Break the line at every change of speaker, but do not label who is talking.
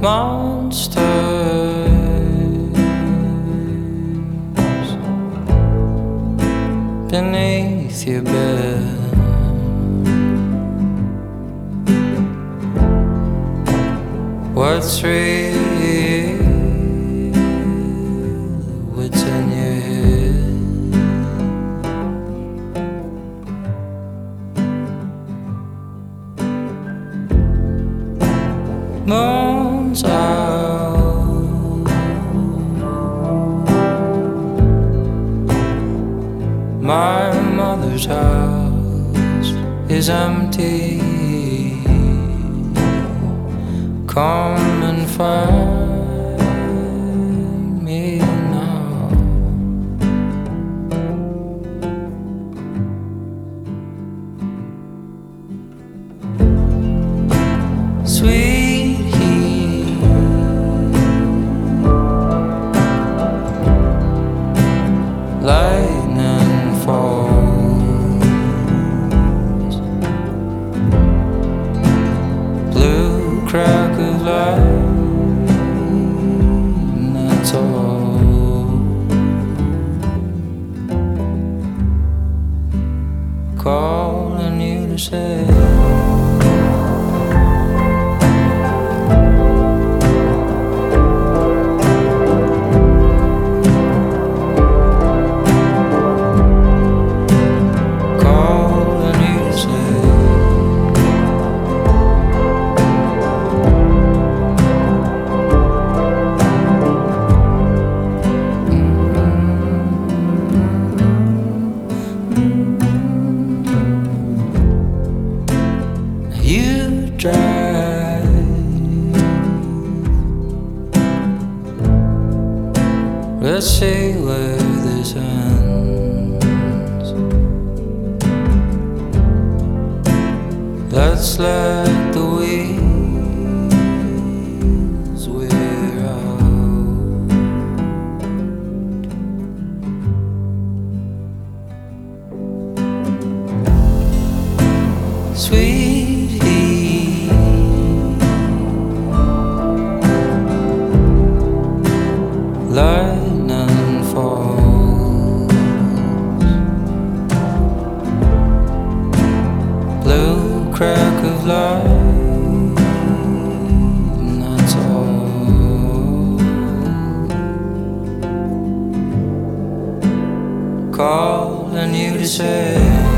monsters beneath your bed. What's real? What's in your head? Moon's out, my mother's house is empty. Come and find me now. Sweet heat, lightning falls, blue crack of light, and that's all. Calling you to say you drive. Let's see where this ends. Let's let the wheels wear out. Sweet heat, lightning falls, blue crack of light, and that's all. Calling you to say